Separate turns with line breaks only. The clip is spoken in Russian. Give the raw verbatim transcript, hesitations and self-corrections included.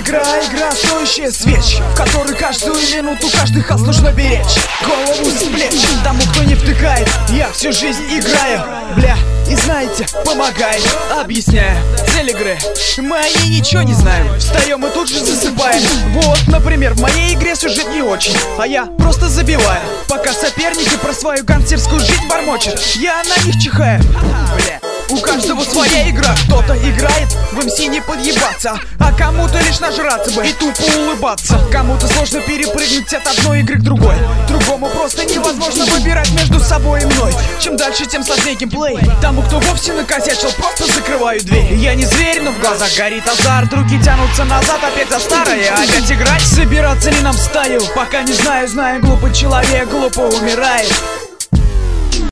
игра, игра, стоящая свеч, в которой каждую минуту каждый хас нужно беречь. Голову с плеч тому, кто не втыкает. Я всю жизнь играю, бля, и знаете, помогает. Объясняю цель игры, мы о ней ничего не знаем. Встаем и тут же засыпаем. Вот, например, в моей игре сюжет не очень, а я просто забиваю, пока соперники про свою гангстерскую жизнь бормочут. Я на них чихаю, бля. У каждого своя игра, кто-то играет в эм си не подъебаться, а кому-то лишь нажраться бы и тупо улыбаться. Кому-то сложно перепрыгнуть от одной игры к другой, другому просто невозможно выбирать между собой и мной. Чем дальше, тем сложнее геймплей. Тому, кто вовсе накосячил, просто закрываю дверь. Я не зверь, но в глазах горит азарт. Руки тянутся назад, опять за старое, опять играть. Собираться ли нам в стаю? Пока не знаю, знаю, глупый человек глупо умирает.